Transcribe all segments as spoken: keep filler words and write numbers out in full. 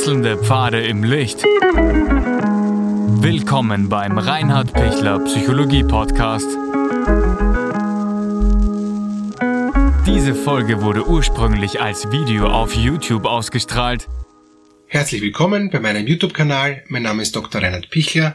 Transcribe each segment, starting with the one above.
Wechselnde Pfade im Licht. Willkommen beim Reinhard Pichler Psychologie Podcast. Diese Folge wurde ursprünglich als Video auf YouTube ausgestrahlt. Herzlich willkommen bei meinem YouTube-Kanal. Mein Name ist Doktor Reinhard Pichler.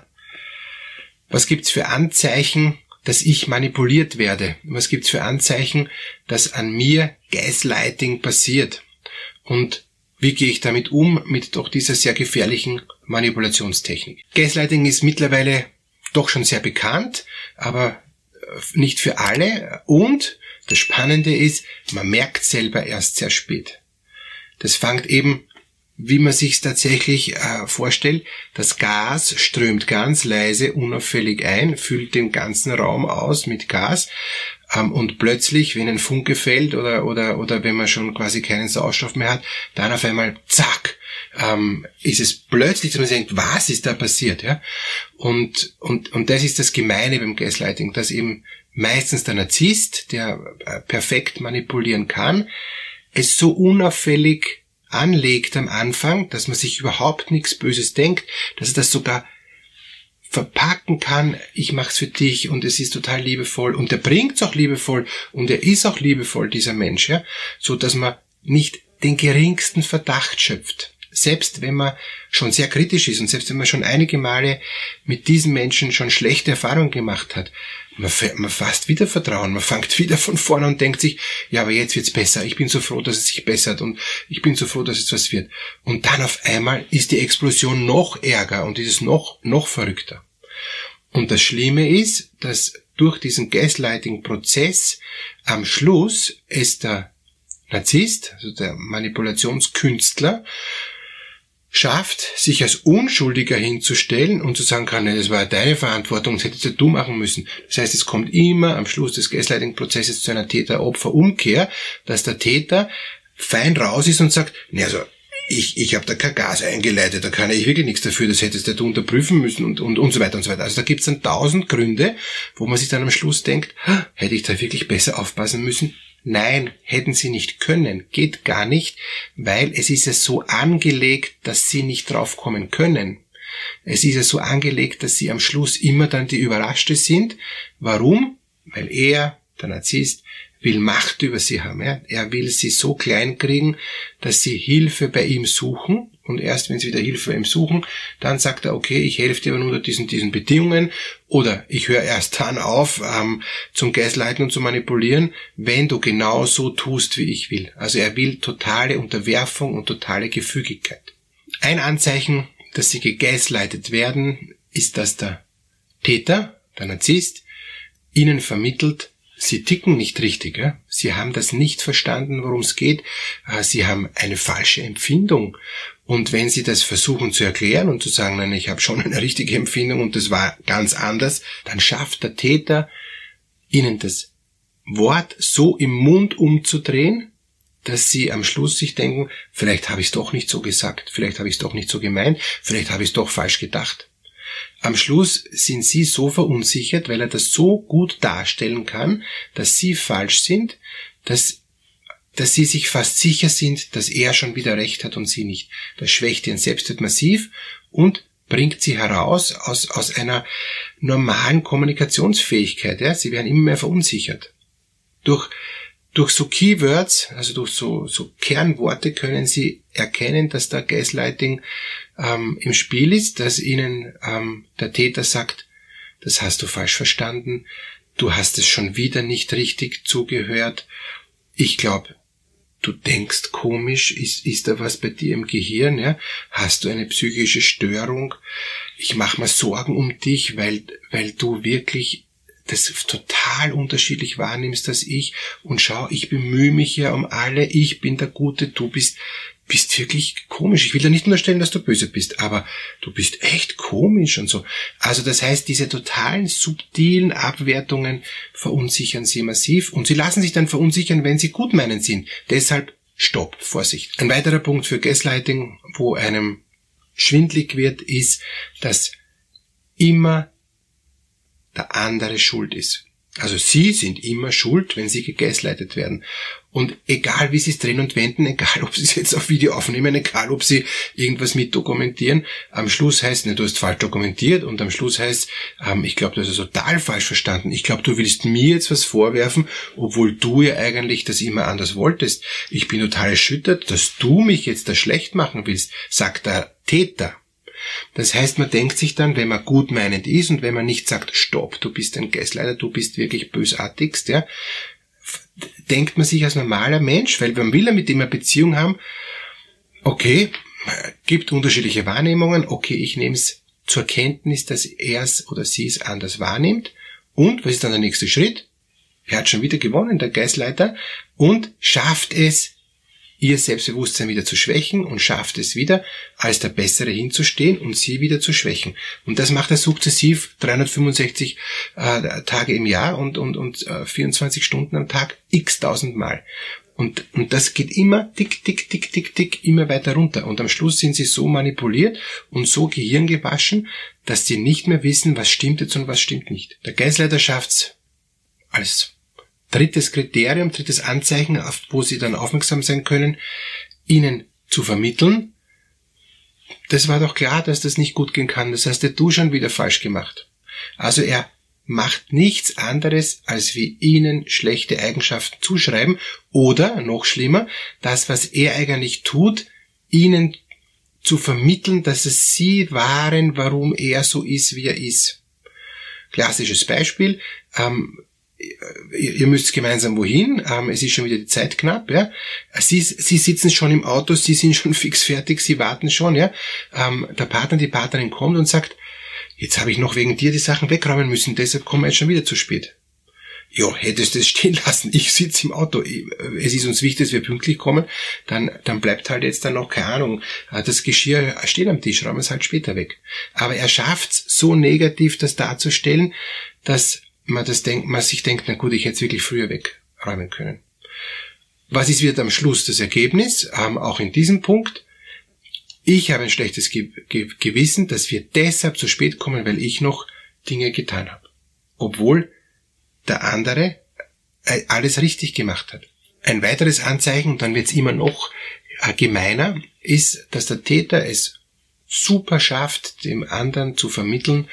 Was gibt's für Anzeichen, dass ich manipuliert werde? Was gibt's für Anzeichen, dass an mir Gaslighting passiert? Und wie gehe ich damit um, mit doch dieser sehr gefährlichen Manipulationstechnik? Gaslighting ist mittlerweile doch schon sehr bekannt, aber nicht für alle. Und das Spannende ist, man merkt selber erst sehr spät. Das fängt eben, wie man sich's tatsächlich äh, vorstellt, das Gas strömt ganz leise, unauffällig ein, füllt den ganzen Raum aus mit Gas ähm, und plötzlich, wenn ein Funke fällt oder oder oder wenn man schon quasi keinen Sauerstoff mehr hat, dann auf einmal, zack, ähm, ist es plötzlich, dass man denkt, was ist da passiert? Ja? Und und und das ist das Gemeine beim Gaslighting, dass eben meistens der Narzisst, der äh, perfekt manipulieren kann, es so unauffällig anlegt am Anfang, dass man sich überhaupt nichts Böses denkt, dass er das sogar verpacken kann, ich mach's für dich und es ist total liebevoll und er bringt's auch liebevoll und er ist auch liebevoll, dieser Mensch, ja, so dass man nicht den geringsten Verdacht schöpft. Selbst wenn man schon sehr kritisch ist und selbst wenn man schon einige Male mit diesen Menschen schon schlechte Erfahrungen gemacht hat, man, man fasst wieder Vertrauen, man fängt wieder von vorne und denkt sich, ja, aber jetzt wird's besser, ich bin so froh, dass es sich bessert und ich bin so froh, dass es was wird. Und dann auf einmal ist die Explosion noch ärger und ist es noch, noch verrückter. Und das Schlimme ist, dass durch diesen Gaslighting-Prozess am Schluss es der Narzisst, also der Manipulationskünstler, schafft, sich als Unschuldiger hinzustellen und zu sagen kann, das war deine Verantwortung, das hättest ja du machen müssen. Das heißt, es kommt immer am Schluss des Gaslighting-Prozesses zu einer Täter-Opfer-Umkehr, dass der Täter fein raus ist und sagt, ne, also ich ich habe da kein Gas eingeleitet, da kann ich wirklich nichts dafür, das hättest ja du unterprüfen müssen und und und so weiter und so weiter. Also da gibt's dann tausend Gründe, wo man sich dann am Schluss denkt, hätte ich da wirklich besser aufpassen müssen? Nein, hätten sie nicht können, geht gar nicht, weil es ist ja so angelegt, dass sie nicht draufkommen können. Es ist ja so angelegt, dass sie am Schluss immer dann die Überraschte sind. Warum? Weil er, der Narzisst, will Macht über sie haben. Ja? Er will sie so klein kriegen, dass sie Hilfe bei ihm suchen. Und erst wenn sie wieder Hilfe bei ihm suchen, dann sagt er, okay, ich helfe dir aber nur unter diesen, diesen Bedingungen. Oder ich höre erst dann auf, ähm, zum Gaslighten und zu manipulieren, wenn du genau so tust, wie ich will. Also er will totale Unterwerfung und totale Gefügigkeit. Ein Anzeichen, dass sie gegaslightet werden, ist, dass der Täter, der Narzisst, ihnen vermittelt, sie ticken nicht richtig. Ja? Sie haben das nicht verstanden, worum es geht. Sie haben eine falsche Empfindung. Und wenn sie das versuchen zu erklären und zu sagen, nein, ich habe schon eine richtige Empfindung und das war ganz anders, dann schafft der Täter, ihnen das Wort so im Mund umzudrehen, dass sie am Schluss sich denken, vielleicht habe ich es doch nicht so gesagt, vielleicht habe ich es doch nicht so gemeint, vielleicht habe ich es doch falsch gedacht. Am Schluss sind sie so verunsichert, weil er das so gut darstellen kann, dass sie falsch sind, dass, dass sie sich fast sicher sind, dass er schon wieder recht hat und sie nicht. Das schwächt ihren Selbstwert massiv und bringt sie heraus aus, aus einer normalen Kommunikationsfähigkeit. Ja? Sie werden immer mehr verunsichert. Durch Durch so Keywords, also durch so, so Kernworte können Sie erkennen, dass da Gaslighting ähm, im Spiel ist, dass Ihnen ähm, der Täter sagt, das hast du falsch verstanden, du hast es schon wieder nicht richtig zugehört, ich glaube, du denkst komisch, ist, ist da was bei dir im Gehirn, ja? Hast du eine psychische Störung, ich mache mir Sorgen um dich, weil, weil du wirklich das total unterschiedlich wahrnimmst als ich und schau, ich bemühe mich ja um alle, ich bin der Gute, du bist bist wirklich komisch. Ich will da nicht unterstellen, dass du böse bist, aber du bist echt komisch und so. Also das heißt, diese totalen subtilen Abwertungen verunsichern sie massiv und sie lassen sich dann verunsichern, wenn sie gutmeinend sind. Deshalb Stopp, Vorsicht. Ein weiterer Punkt für Gaslighting, wo einem schwindlig wird, ist, dass immer der andere schuld ist. Also sie sind immer schuld, wenn sie gegaslightet werden. Und egal wie sie es drehen und wenden, egal ob sie es jetzt auf Video aufnehmen, egal ob sie irgendwas mit dokumentieren, am Schluss heißt, ne, du hast falsch dokumentiert und am Schluss heißt, ähm, ich glaube, du hast es total falsch verstanden. Ich glaube, du willst mir jetzt was vorwerfen, obwohl du ja eigentlich das immer anders wolltest. Ich bin total erschüttert, dass du mich jetzt da schlecht machen willst, sagt der Täter. Das heißt, man denkt sich dann, wenn man gut meinend ist und wenn man nicht sagt, stopp, du bist ein Gaslighter, du bist wirklich bösartigst, ja, denkt man sich als normaler Mensch, weil man will ja mit dem eine Beziehung haben, okay, gibt unterschiedliche Wahrnehmungen, okay, ich nehme es zur Kenntnis, dass er es oder sie es anders wahrnimmt und, was ist dann der nächste Schritt? Er hat schon wieder gewonnen, der Gaslighter, und schafft es, ihr Selbstbewusstsein wieder zu schwächen und schafft es wieder, als der Bessere hinzustehen und sie wieder zu schwächen. Und das macht er sukzessiv dreihundertfünfundsechzig äh, Tage im Jahr und, und, und äh, vierundzwanzig Stunden am Tag x tausendmal. Und, und das geht immer tick, tick, tick, tick, tick, immer weiter runter. Und am Schluss sind sie so manipuliert und so gehirngewaschen, dass sie nicht mehr wissen, was stimmt jetzt und was stimmt nicht. Der Gaslighter schafft's als drittes Kriterium, drittes Anzeichen, auf wo sie dann aufmerksam sein können, ihnen zu vermitteln, das war doch klar, dass das nicht gut gehen kann. Das hast du schon wieder falsch gemacht. Also er macht nichts anderes, als wie ihnen schlechte Eigenschaften zuschreiben oder, noch schlimmer, das, was er eigentlich tut, ihnen zu vermitteln, dass es sie waren, warum er so ist, wie er ist. Klassisches Beispiel, ähm, ihr müsst gemeinsam wohin, ähm, es ist schon wieder die Zeit knapp, ja. Sie, sie sitzen schon im Auto, sie sind schon fix fertig, sie warten schon, ja. Ähm, der Partner, die Partnerin kommt und sagt, jetzt habe ich noch wegen dir die Sachen wegräumen müssen, deshalb kommen wir jetzt schon wieder zu spät. Ja, hättest du es stehen lassen, ich sitze im Auto, es ist uns wichtig, dass wir pünktlich kommen, dann, dann bleibt halt jetzt dann noch, keine Ahnung, das Geschirr steht am Tisch, räumen wir es halt später weg. Aber er schafft's so negativ, das darzustellen, dass man das denkt, man sich denkt, na gut, ich hätte es wirklich früher wegräumen können. Was ist wieder am Schluss das Ergebnis? Ähm, auch in diesem Punkt. Ich habe ein schlechtes Ge- Ge- Gewissen, dass wir deshalb zu spät kommen, weil ich noch Dinge getan habe. Obwohl der andere alles richtig gemacht hat. Ein weiteres Anzeichen, und dann wird es immer noch äh, gemeiner, ist, dass der Täter es super schafft, dem anderen zu vermitteln,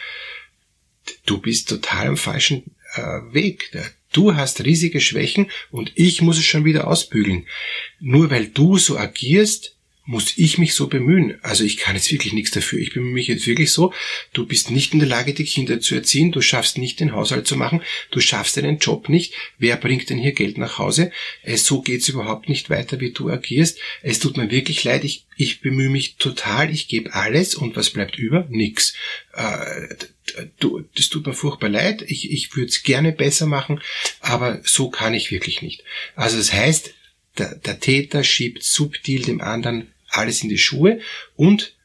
du bist total am falschen äh, Weg. Du hast riesige Schwächen und ich muss es schon wieder ausbügeln. Nur weil du so agierst, muss ich mich so bemühen. Also ich kann jetzt wirklich nichts dafür. Ich bemühe mich jetzt wirklich so, du bist nicht in der Lage, die Kinder zu erziehen, du schaffst nicht, den Haushalt zu machen, du schaffst deinen Job nicht. Wer bringt denn hier Geld nach Hause? Äh, so geht's überhaupt nicht weiter, wie du agierst. Es tut mir wirklich leid, ich, ich bemühe mich total, ich gebe alles und was bleibt über? Nix. Äh, du, das tut mir furchtbar leid, ich, ich würde es gerne besser machen, aber so kann ich wirklich nicht. Also das heißt, der, der Täter schiebt subtil dem anderen alles in die Schuhe und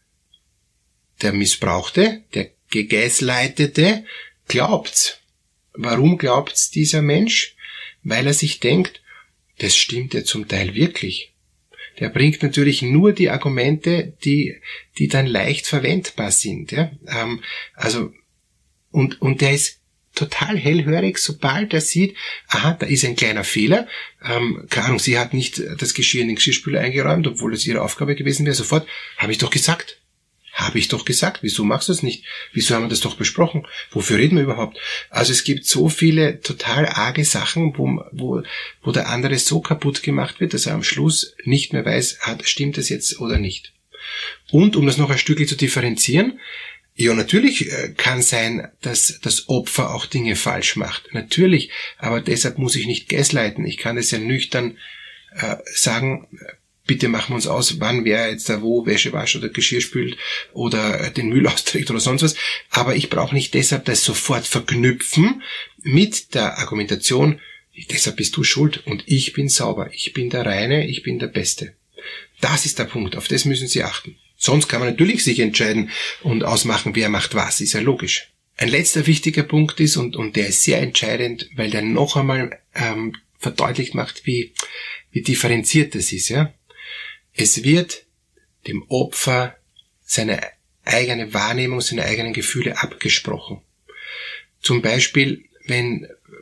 der Missbrauchte, der Gegaslightete, glaubt's. Warum glaubt's dieser Mensch? Weil er sich denkt, das stimmt ja zum Teil wirklich. Der bringt natürlich nur die Argumente, die, die dann leicht verwendbar sind, ja. Ähm, also, und, und der ist total hellhörig, sobald er sieht, aha, da ist ein kleiner Fehler, ähm, keine Ahnung, sie hat nicht das Geschirr in den Geschirrspüler eingeräumt, obwohl es ihre Aufgabe gewesen wäre, sofort, habe ich doch gesagt, habe ich doch gesagt, wieso machst du es nicht, wieso haben wir das doch besprochen, wofür reden wir überhaupt? Also es gibt so viele total arge Sachen, wo, wo, wo der andere so kaputt gemacht wird, dass er am Schluss nicht mehr weiß, hat, stimmt das jetzt oder nicht. Und um das noch ein Stückchen zu differenzieren, ja, natürlich kann sein, dass das Opfer auch Dinge falsch macht. Natürlich, aber deshalb muss ich nicht gaslighten. Ich kann es ja nüchtern äh, sagen, bitte machen wir uns aus, wann wer jetzt da wo Wäsche wascht oder Geschirr spült oder den Müll austrägt oder sonst was. Aber ich brauche nicht deshalb das sofort verknüpfen mit der Argumentation, deshalb bist du schuld und ich bin sauber, ich bin der Reine, ich bin der Beste. Das ist der Punkt, auf das müssen Sie achten. Sonst kann man natürlich sich entscheiden und ausmachen, wer macht was, ist ja logisch. Ein letzter wichtiger Punkt ist, und, und der ist sehr entscheidend, weil der noch einmal ähm, verdeutlicht macht, wie, wie differenziert das ist. Ja, es wird dem Opfer seine eigene Wahrnehmung, seine eigenen Gefühle abgesprochen. Zum Beispiel, wenn,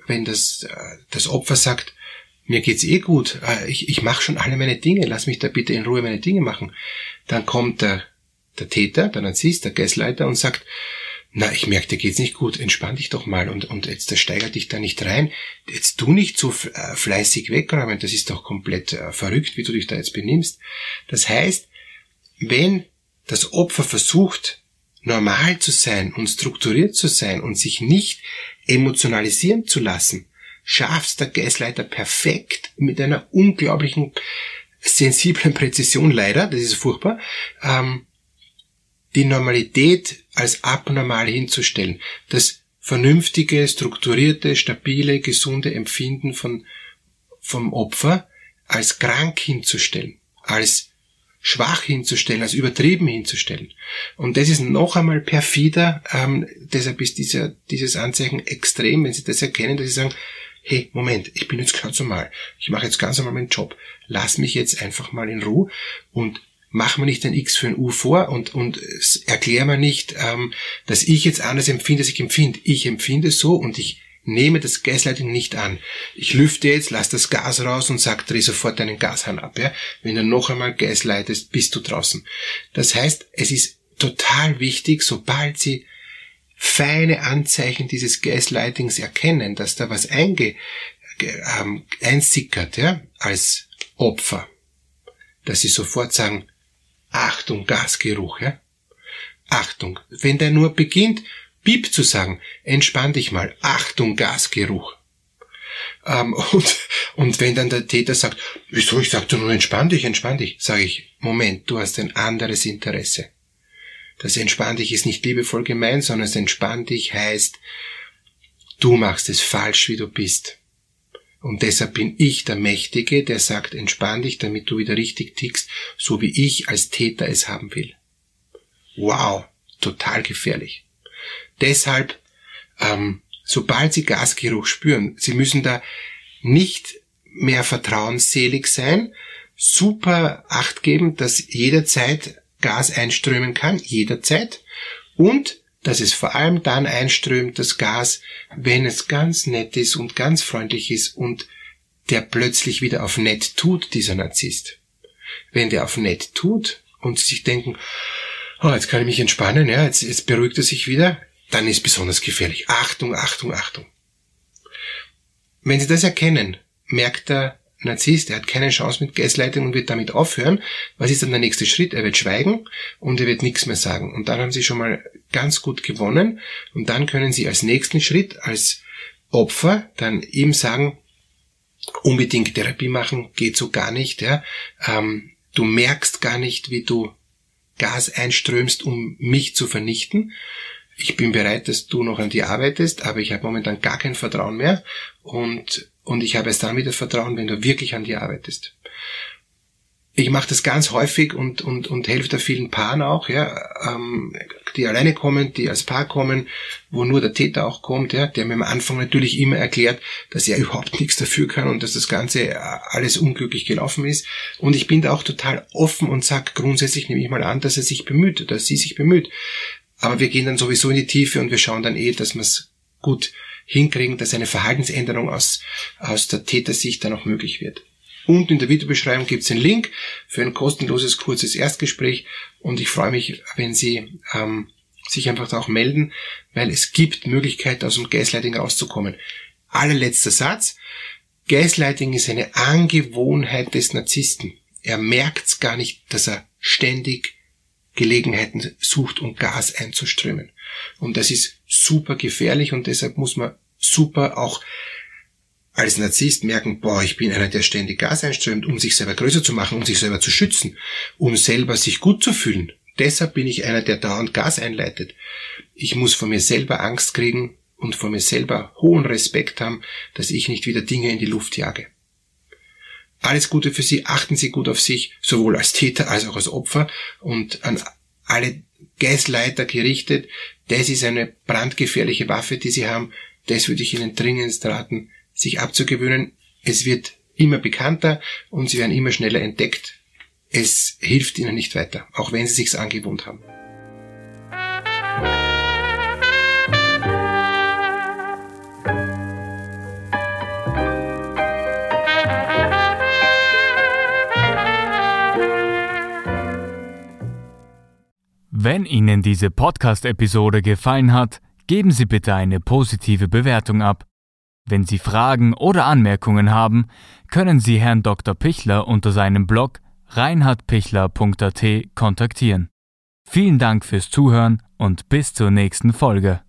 wenn das, das Opfer sagt, mir geht's eh gut, ich, ich mache schon alle meine Dinge, lass mich da bitte in Ruhe meine Dinge machen. Dann kommt der, der Täter, der Narzisst, der Gaslighter und sagt, na, ich merke, dir geht's nicht gut, entspann dich doch mal und, und jetzt steigert dich da nicht rein. Jetzt tu nicht so fleißig wegräumen, das ist doch komplett äh, verrückt, wie du dich da jetzt benimmst. Das heißt, wenn das Opfer versucht, normal zu sein und strukturiert zu sein und sich nicht emotionalisieren zu lassen, schafft der Gaslighter perfekt mit einer unglaublichen sensiblen Präzision, leider, das ist furchtbar, ähm, die Normalität als abnormal hinzustellen. Das vernünftige, strukturierte, stabile, gesunde Empfinden von, vom Opfer als krank hinzustellen, als schwach hinzustellen, als übertrieben hinzustellen. Und das ist noch einmal perfider, ähm, deshalb ist dieser, dieses Anzeichen extrem, wenn Sie das erkennen, dass Sie sagen, hey, Moment, ich bin jetzt ganz normal, ich mache jetzt ganz normal meinen Job, lass mich jetzt einfach mal in Ruhe und mach mir nicht ein X für ein U vor und, und erklär mir nicht, ähm, dass ich jetzt anders empfinde, als ich empfinde. Ich empfinde so und ich nehme das Gaslighting nicht an. Ich lüfte jetzt, lass das Gas raus und sag, dreh sofort deinen Gashahn ab. Ja? Wenn du noch einmal gaslightest, bist du draußen. Das heißt, es ist total wichtig, sobald Sie feine Anzeichen dieses Gaslightings erkennen, dass da was einge, ähm, einsickert, ja, als Opfer, dass Sie sofort sagen, Achtung, Gasgeruch, ja? Achtung, wenn der nur beginnt, Piep zu sagen, entspann dich mal, Achtung, Gasgeruch. Ähm, und, und wenn dann der Täter sagt, wieso, ich sag doch nur, entspann dich, entspann dich, sage ich, Moment, du hast ein anderes Interesse. Das entspann dich ist nicht liebevoll gemeint, sondern das entspann dich heißt, du machst es falsch, wie du bist. Und deshalb bin ich der Mächtige, der sagt, entspann dich, damit du wieder richtig tickst, so wie ich als Täter es haben will. Wow, total gefährlich. Deshalb, ähm, sobald Sie Gasgeruch spüren, Sie müssen da nicht mehr vertrauensselig sein, super Acht geben, dass jederzeit Gas einströmen kann, jederzeit, und dass es vor allem dann einströmt, das Gas, wenn es ganz nett ist und ganz freundlich ist und der plötzlich wieder auf nett tut, dieser Narzisst. Wenn der auf nett tut und sie sich denken, oh, jetzt kann ich mich entspannen, ja, jetzt, jetzt beruhigt er sich wieder, dann ist besonders gefährlich. Achtung, Achtung, Achtung. Wenn Sie das erkennen, merkt der Narzisst, er hat keine Chance mit Gaslighting und wird damit aufhören. Was ist dann der nächste Schritt? Er wird schweigen und er wird nichts mehr sagen. Und dann haben Sie schon mal ganz gut gewonnen. Und dann können Sie als nächsten Schritt, als Opfer, dann ihm sagen, unbedingt Therapie machen, geht so gar nicht. Ja. Ähm, du merkst gar nicht, wie du Gas einströmst, um mich zu vernichten. Ich bin bereit, dass du noch an dir arbeitest, aber ich habe momentan gar kein Vertrauen mehr. Und Und ich habe erst dann wieder Vertrauen, wenn du wirklich an dir arbeitest. Ich mache das ganz häufig und und und helfe da vielen Paaren auch, ja, ähm, die alleine kommen, die als Paar kommen, wo nur der Täter auch kommt, ja, der mir am Anfang natürlich immer erklärt, dass er überhaupt nichts dafür kann und dass das Ganze alles unglücklich gelaufen ist. Und ich bin da auch total offen und sage, grundsätzlich nehme ich mal an, dass er sich bemüht, dass sie sich bemüht. Aber wir gehen dann sowieso in die Tiefe und wir schauen dann eh, dass wir es gut hinkriegen, dass eine Verhaltensänderung aus, aus der Tätersicht dann auch möglich wird. Und in der Videobeschreibung gibt es einen Link für ein kostenloses, kurzes Erstgespräch und ich freue mich, wenn Sie ähm, sich einfach da auch melden, weil es gibt Möglichkeiten, aus dem Gaslighting rauszukommen. Allerletzter Satz. Gaslighting ist eine Angewohnheit des Narzissten. Er merkt gar nicht, dass er ständig Gelegenheiten sucht, um Gas einzuströmen. Und das ist super gefährlich und deshalb muss man super auch als Narzisst merken, boah, ich bin einer, der ständig Gas einströmt, um sich selber größer zu machen, um sich selber zu schützen, um selber sich gut zu fühlen. Deshalb bin ich einer, der dauernd Gas einleitet. Ich muss vor mir selber Angst kriegen und vor mir selber hohen Respekt haben, dass ich nicht wieder Dinge in die Luft jage. Alles Gute für Sie, achten Sie gut auf sich, sowohl als Täter als auch als Opfer und an alle Gaslighter gerichtet. Das ist eine brandgefährliche Waffe, die Sie haben. Das würde ich Ihnen dringend raten, sich abzugewöhnen. Es wird immer bekannter und Sie werden immer schneller entdeckt. Es hilft Ihnen nicht weiter, auch wenn Sie sich's angewohnt haben. Wenn Ihnen diese Podcast-Episode gefallen hat, geben Sie bitte eine positive Bewertung ab. Wenn Sie Fragen oder Anmerkungen haben, können Sie Herrn Doktor Pichler unter seinem Blog reinhard pichler punkt a t kontaktieren. Vielen Dank fürs Zuhören und bis zur nächsten Folge.